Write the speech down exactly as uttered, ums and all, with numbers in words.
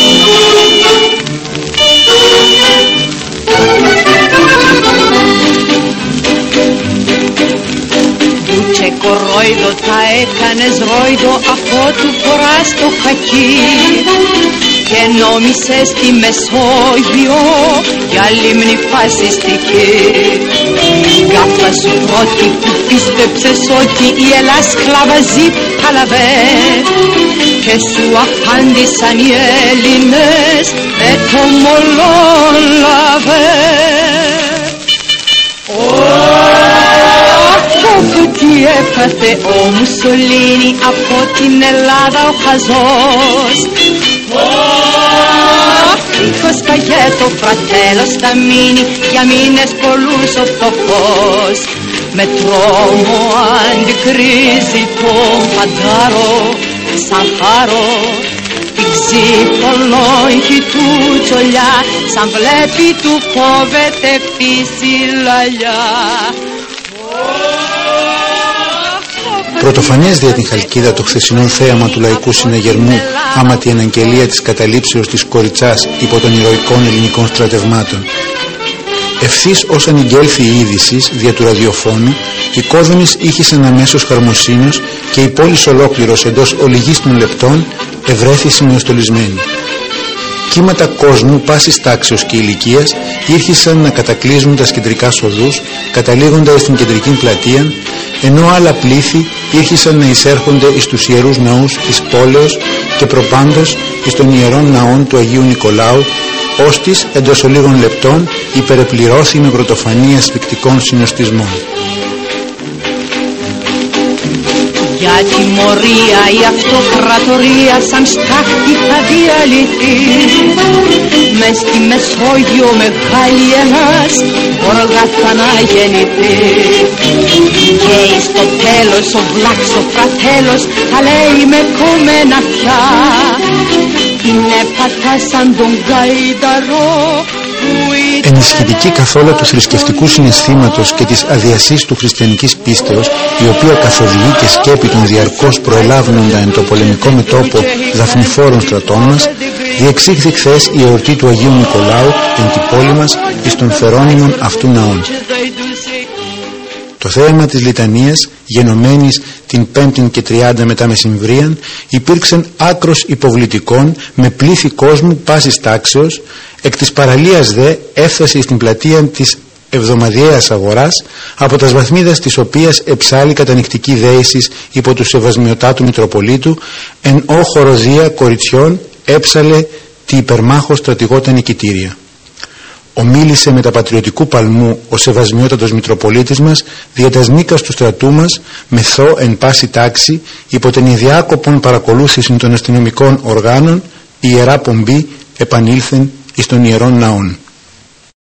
Κορόιδο τα έκανες ρόιδο αφού του φοράς το χακί και νόμισες στη Μεσόγειο για λίμνη φασιστική. Γκάφα σου πρώτη που πίστεψες ότι η Ελλάς σκλαβαζεί παλαβέ και σου απάντησαν οι Έλληνες με το μολόν λαβέ. Τι έπαθε ο Μουσολίνη από την Ελλάδα ο χαζός. Ω, σκαγέτο φρατέλος θα μείνει για μήνες πολλούς ο φτωχός. Με τρόμο αντικρίζει τον φαντάρο σαν χάρο. Την ξύπολόγη του τσολιά σαν βλέπει του κόβεται φύση λαλιά. Πρωτοφανές δια την Χαλκίδα το χθεσινό θέαμα του λαϊκού συναγερμού άμα την αναγγελία της καταλήψεως της Κοριτσάς υπό των ηρωικών ελληνικών στρατευμάτων. Ευθύς ως ανηγγέλθη η είδησης δια του ραδιοφώνου, οι κόδωνες ήχησαν αμέσως χαρμοσύνος και η πόλης ολόκληρος εντός ολιγίστων λεπτών ευρέθη σημειοστολισμένη. Κύματα κόσμου πάσης τάξεως και ηλικίας ήρχισαν να κατακλείζουν τα κεντρικά οδούς, καταλήγοντας στην κεντρική πλατεία, ενώ άλλα πλήθη ήρχισαν να εισέρχονται εις τους ιερούς ναούς της πόλεως και προπάντως εις των ιερών ναών του Αγίου Νικολάου, ώστις εντός ολίγων λεπτών υπερεπληρώθη με πρωτοφανία σφικτικών συνοστισμών. Για τιμωρία η αυτοκρατορία σαν στάχτη θα διαλυθεί. Μες στη Μεσόγειο μεγάλη ένας όργα θα αναγεννηθεί. Και στο τέλος ο βλάξ ο φρατέλος θα λέει με κομμένα αυτιά. Είναι πατά σαν τον Γαϊδαρό. Ενισχυτική καθόλου του θρησκευτικού συναισθήματος και της αδιασής του χριστιανικής πίστεως, η οποία καθοδηγεί και σκέπη των διαρκώς προελάβνοντα εν το πολεμικό μετώπο δαφνηφόρων στρατών μας, διεξήχθη χθες η εορτή του Αγίου Νικολάου εν την πόλη μας εις των φερόνιμων αυτού ναών. Το θέαμα της λιτανίας, γενομένης την πέμπτη και τριάντα μετά μεσημβρίαν, υπήρξαν άκρος υποβλητικών με πλήθη κόσμου πάσης τάξεως. Εκ της παραλίας δε έφτασε στην πλατεία της εβδομαδιαίας αγοράς, από τας βαθμίδας της οποίας εψάλλει κατανυκτική δέησης υπό του σεβασμιωτάτου Μητροπολίτου, εν ό χοροδία κοριτσιών έψαλε τη υπερμάχο στρατηγότα νικητήρια. Ομίλησε με τα πατριωτικού παλμού ο σεβασμιότατος Μητροπολίτης μας δια τας νίκας του στρατού μας μεθό εν πάση τάξη υπό την ιδιάκοπον παρακολούθηση των αστυνομικών οργάνων η Ιερά Πομπή επανήλθεν εις των ιερών ναών.